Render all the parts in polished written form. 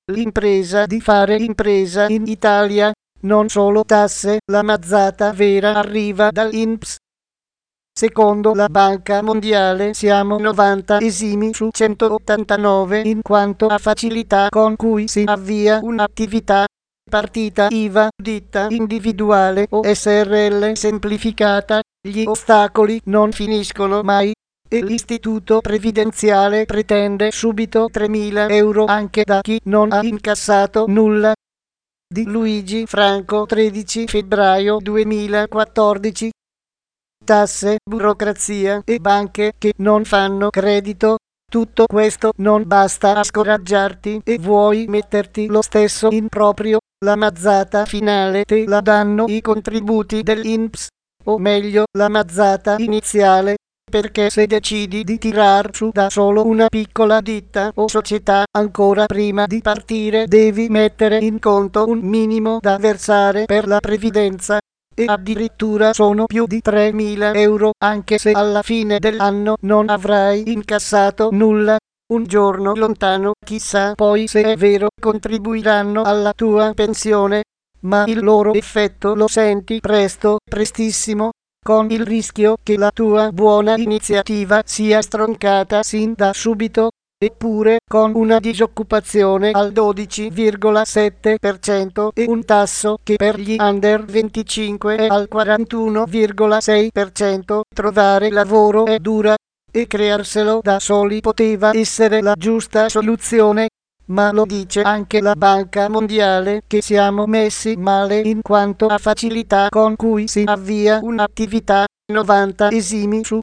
l'impresa di fare impresa in Italia, non solo tasse, la mazzata vera arriva dall'INPS. Secondo la Banca Mondiale siamo 90esimi su 189 in quanto a facilità con cui si avvia un'attività, partita IVA, ditta individuale o SRL semplificata, gli ostacoli non finiscono mai e l'istituto previdenziale pretende subito 3.000 euro anche da chi non ha incassato nulla. Di Luigi Franco, 13 febbraio 2014. Tasse, burocrazia e banche che non fanno credito. Tutto questo non basta a scoraggiarti e vuoi metterti lo stesso in proprio. La mazzata finale te la danno i contributi dell'INPS, o meglio la mazzata iniziale, perché se decidi di tirar su da solo una piccola ditta o società, ancora prima di partire devi mettere in conto un minimo da versare per la previdenza. E addirittura sono più di 3.000 euro, anche se alla fine dell'anno non avrai incassato nulla. Un giorno lontano, chissà poi se è vero, contribuiranno alla tua pensione, ma il loro effetto lo senti presto, prestissimo, con il rischio che la tua buona iniziativa sia stroncata sin da subito. Eppure, con una disoccupazione al 12,7% e un tasso che per gli under 25 è al 41,6%, trovare lavoro è dura, e crearselo da soli poteva essere la giusta soluzione. Ma lo dice anche la Banca Mondiale che siamo messi male in quanto a facilità con cui si avvia un'attività, 90esimi su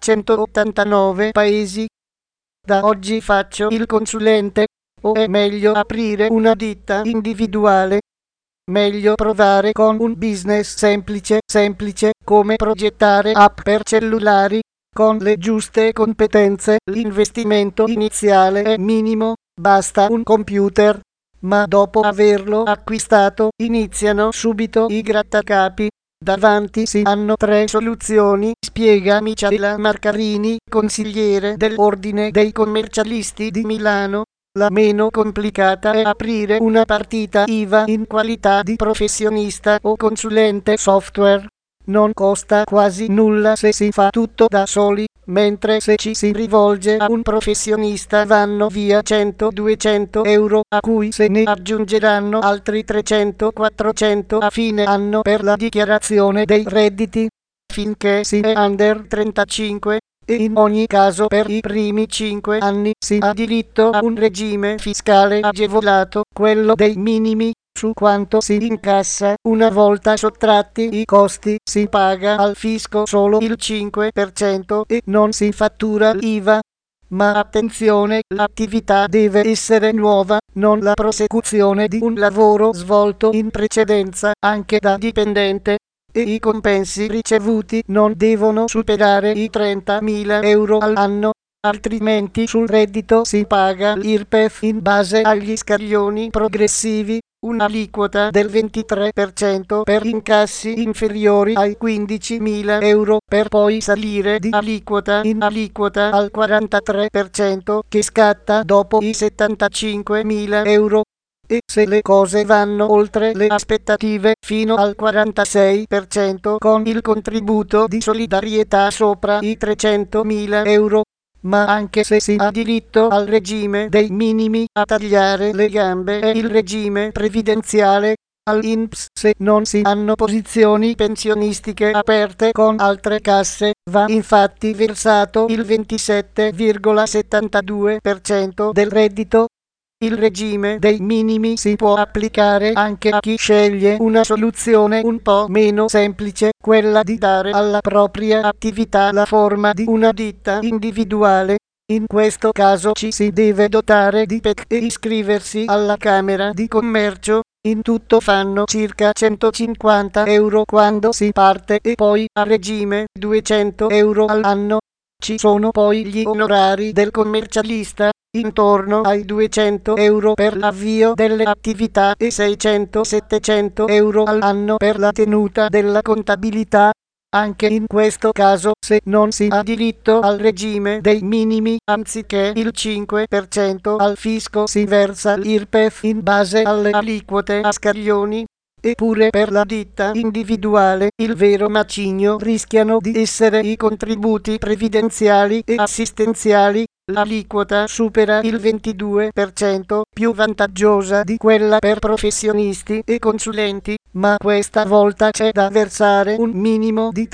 189 paesi. Da oggi faccio il consulente, o è meglio aprire una ditta individuale? Meglio provare con un business semplice, come progettare app per cellulari, con le giuste competenze. L'investimento iniziale è minimo, basta un computer, ma dopo averlo acquistato iniziano subito i grattacapi. Davanti si hanno 3 soluzioni, spiega Michaela Marcarini, consigliere dell'Ordine dei Commercialisti di Milano. La meno complicata è aprire una partita IVA in qualità di professionista o consulente software. Non costa quasi nulla se si fa tutto da soli, mentre se ci si rivolge a un professionista vanno via 100-200 euro, a cui se ne aggiungeranno altri 300-400 a fine anno per la dichiarazione dei redditi, finché si è under 35, e in ogni caso per i primi 5 anni si ha diritto a un regime fiscale agevolato, quello dei minimi. Su quanto si incassa, una volta sottratti i costi, si paga al fisco solo il 5% e non si fattura l'IVA. Ma attenzione, l'attività deve essere nuova, non la prosecuzione di un lavoro svolto in precedenza, anche da dipendente, e i compensi ricevuti non devono superare i 30.000 euro all'anno. Altrimenti sul reddito si paga l'IRPEF in base agli scaglioni progressivi, un'aliquota del 23% per incassi inferiori ai 15.000 euro, per poi salire di aliquota in aliquota al 43% che scatta dopo i 75.000 euro. E se le cose vanno oltre le aspettative, fino al 46% con il contributo di solidarietà sopra i 300.000 euro. Ma anche se si ha diritto al regime dei minimi, a tagliare le gambe è il regime previdenziale. All'INPS, se non si hanno posizioni pensionistiche aperte con altre casse, va infatti versato il 27,72% del reddito. Il regime dei minimi si può applicare anche a chi sceglie una soluzione un po' meno semplice, quella di dare alla propria attività la forma di una ditta individuale. In questo caso ci si deve dotare di PEC e iscriversi alla Camera di Commercio. In tutto fanno circa 150 euro quando si parte e poi a regime 200 euro all'anno. Ci sono poi gli onorari del commercialista, intorno ai 200 euro per l'avvio delle attività e 600-700 euro all'anno per la tenuta della contabilità. Anche in questo caso, se non si ha diritto al regime dei minimi, anziché il 5% al fisco si versa l'IRPEF in base alle aliquote a scaglioni. Eppure per la ditta individuale il vero macigno rischiano di essere i contributi previdenziali e assistenziali. L'aliquota supera il 22%, più vantaggiosa di quella per professionisti e consulenti, ma questa volta c'è da versare un minimo di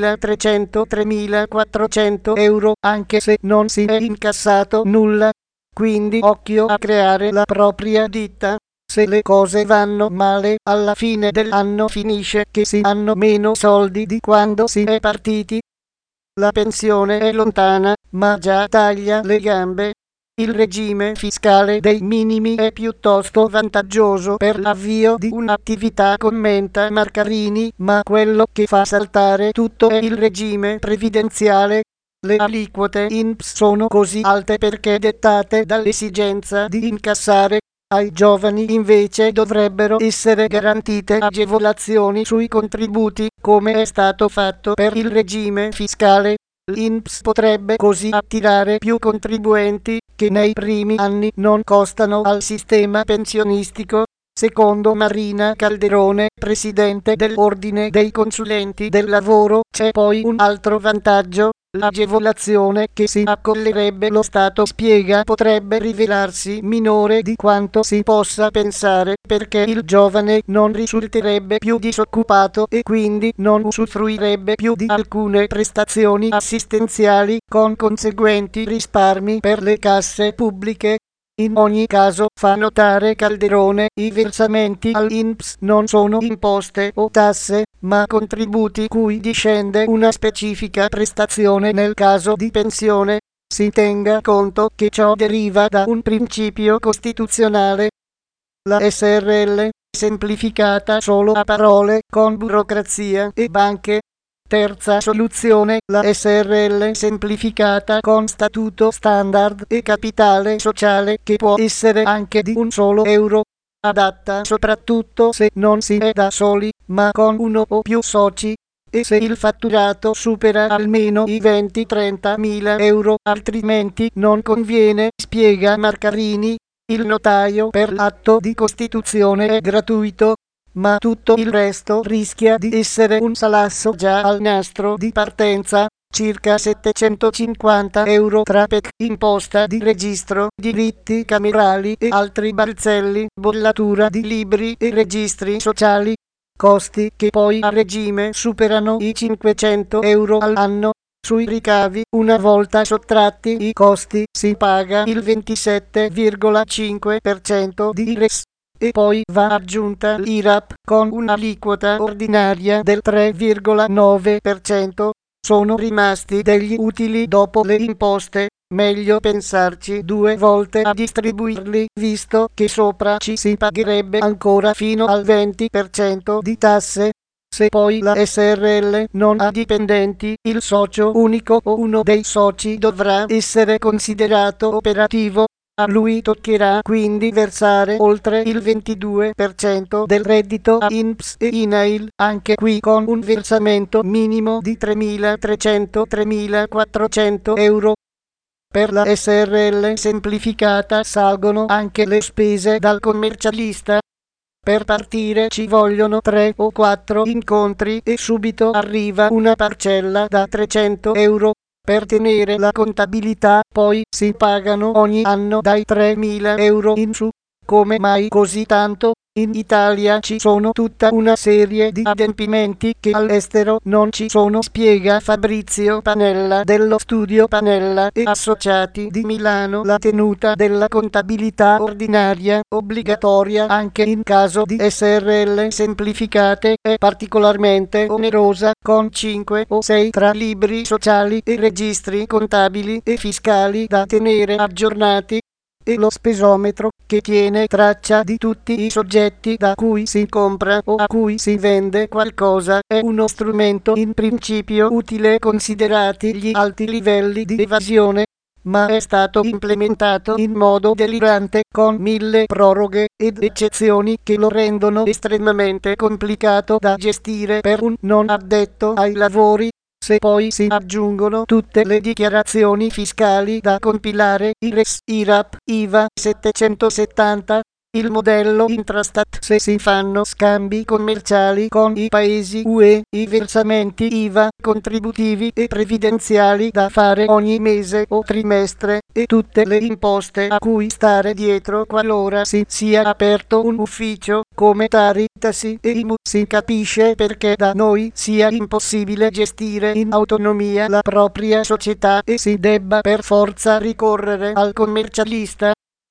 3.300-3.400 euro, anche se non si è incassato nulla. Quindi occhio a creare la propria ditta. Se le cose vanno male, alla fine dell'anno finisce che si hanno meno soldi di quando si è partiti. La pensione è lontana, ma già taglia le gambe. Il regime fiscale dei minimi è piuttosto vantaggioso per l'avvio di un'attività, commenta Marcarini, ma quello che fa saltare tutto è il regime previdenziale. Le aliquote INPS sono così alte perché dettate dall'esigenza di incassare. Ai giovani invece dovrebbero essere garantite agevolazioni sui contributi, come è stato fatto per il regime fiscale. L'INPS potrebbe così attirare più contribuenti, che nei primi anni non costano al sistema pensionistico. Secondo Marina Calderone, presidente dell'Ordine dei Consulenti del Lavoro, c'è poi un altro vantaggio. L'agevolazione che si accollerebbe lo Stato, spiega, potrebbe rivelarsi minore di quanto si possa pensare, perché il giovane non risulterebbe più disoccupato e quindi non usufruirebbe più di alcune prestazioni assistenziali, con conseguenti risparmi per le casse pubbliche. In ogni caso, fa notare Calderone, i versamenti all'INPS non sono imposte o tasse, ma contributi cui discende una specifica prestazione nel caso di pensione. Si tenga conto che ciò deriva da un principio costituzionale. La SRL, semplificata solo a parole, con burocrazia e banche. Terza soluzione, la SRL semplificata con statuto standard e capitale sociale, che può essere anche di un solo euro. Adatta soprattutto se non si è da soli, ma con uno o più soci, e se il fatturato supera almeno i 20-30 mila euro, altrimenti non conviene, spiega Marcarini. Il notaio per l'atto di costituzione è gratuito, ma tutto il resto rischia di essere un salasso già al nastro di partenza. Circa 750 euro tra PEC, imposta di registro, diritti camerali e altri balzelli, bollatura di libri e registri sociali. Costi che poi a regime superano i 500 euro all'anno. Sui ricavi, una volta sottratti i costi, si paga il 27,5% di IRES. E poi va aggiunta l'IRAP con un'aliquota ordinaria del 3,9%. Sono rimasti degli utili dopo le imposte. Meglio pensarci 2 volte a distribuirli, visto che sopra ci si pagherebbe ancora fino al 20% di tasse. Se poi la SRL non ha dipendenti, il socio unico o uno dei soci dovrà essere considerato operativo. A lui toccherà quindi versare oltre il 22% del reddito a INPS e INAIL, anche qui con un versamento minimo di 3.300-3.400 euro. Per la SRL semplificata salgono anche le spese dal commercialista. Per partire ci vogliono 3 o 4 incontri e subito arriva una parcella da 300 euro. Per tenere la contabilità poi si pagano ogni anno dai 3.000 euro in su. Come mai così tanto? In Italia ci sono tutta una serie di adempimenti che all'estero non ci sono, spiega Fabrizio Panella dello studio Panella e Associati di Milano. La tenuta della contabilità ordinaria, obbligatoria anche in caso di SRL semplificate, è particolarmente onerosa, con 5 o 6 tra libri sociali e registri contabili e fiscali da tenere aggiornati, e lo spesometro, che tiene traccia di tutti i soggetti da cui si compra o a cui si vende qualcosa, è uno strumento in principio utile considerati gli alti livelli di evasione. ma è stato implementato in modo delirante con 1000 proroghe ed eccezioni che lo rendono estremamente complicato da gestire per un non addetto ai lavori. Se poi si aggiungono tutte le dichiarazioni fiscali da compilare, IRES, IRAP, IVA 770, il modello Intrastat se si fanno scambi commerciali con i paesi UE, i versamenti IVA, contributivi e previdenziali da fare ogni mese o trimestre e tutte le imposte a cui stare dietro qualora si sia aperto un ufficio come Taritasi e IMU, si capisce perché da noi sia impossibile gestire in autonomia la propria società e si debba per forza ricorrere al commercialista.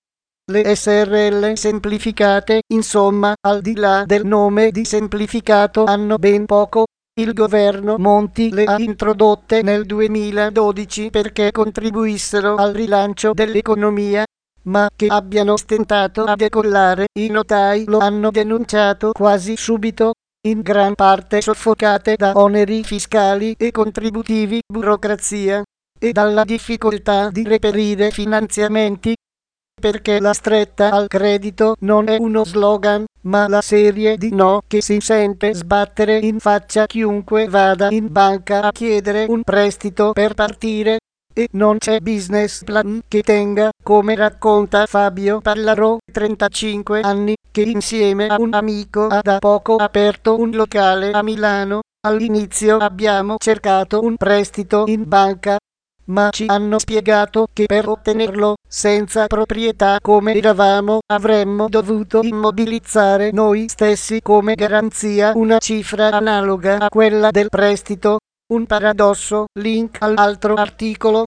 Le SRL semplificate, insomma, al di là del nome di semplificato, hanno ben poco. Il governo Monti le ha introdotte nel 2012 perché contribuissero al rilancio dell'economia, ma che abbiano stentato a decollare, i notai lo hanno denunciato quasi subito, in gran parte soffocate da oneri fiscali e contributivi, burocrazia e dalla difficoltà di reperire finanziamenti, perché la stretta al credito non è uno slogan, ma la serie di no che si sente sbattere in faccia chiunque vada in banca a chiedere un prestito per partire, e non c'è business plan che tenga, come racconta Fabio Pallarò, 35 anni, che insieme a un amico ha da poco aperto un locale a Milano. All'inizio abbiamo cercato un prestito in banca, ma ci hanno spiegato che per ottenerlo, senza proprietà come eravamo, avremmo dovuto immobilizzare noi stessi come garanzia una cifra analoga a quella del prestito. Un paradosso. Link all'altro articolo.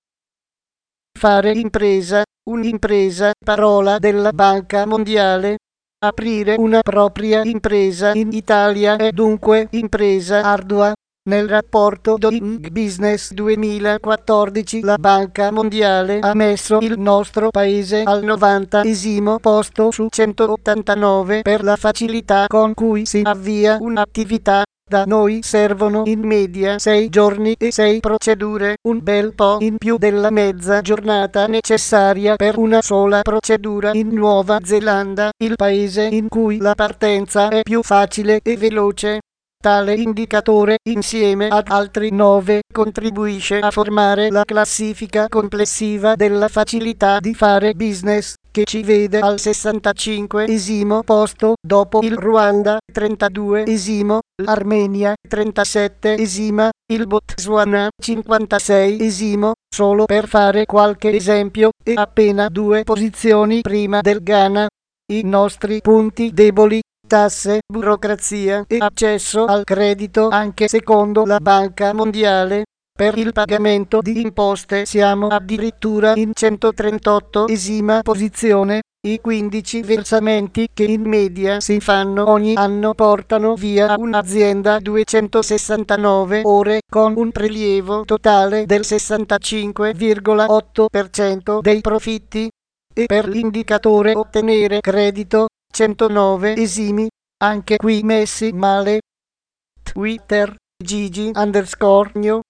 Fare impresa, un'impresa, parola della Banca Mondiale. Aprire una propria impresa in Italia è dunque impresa ardua. Nel rapporto Doing Business 2014 la Banca Mondiale ha messo il nostro paese al 90° posto su 189 per la facilità con cui si avvia un'attività. Da noi servono in media 6 giorni e 6 procedure, un bel po' in più della mezza giornata necessaria per una sola procedura in Nuova Zelanda, il paese in cui la partenza è più facile e veloce. Tale indicatore, insieme ad altri 9, contribuisce a formare la classifica complessiva della facilità di fare business, che ci vede al 65° posto, dopo il Ruanda, 32°, l'Armenia, 37°, il Botswana, 56°, solo per fare qualche esempio, e appena 2 posizioni prima del Ghana. I nostri punti deboli: tasse, burocrazia e accesso al credito anche secondo la Banca Mondiale. Per il pagamento di imposte siamo addirittura in 138° posizione. I 15 versamenti che in media si fanno ogni anno portano via a un'azienda 269 ore, con un prelievo totale del 65,8% dei profitti. E per l'indicatore ottenere credito, 109°, anche qui messi male. Twitter, Gigi_New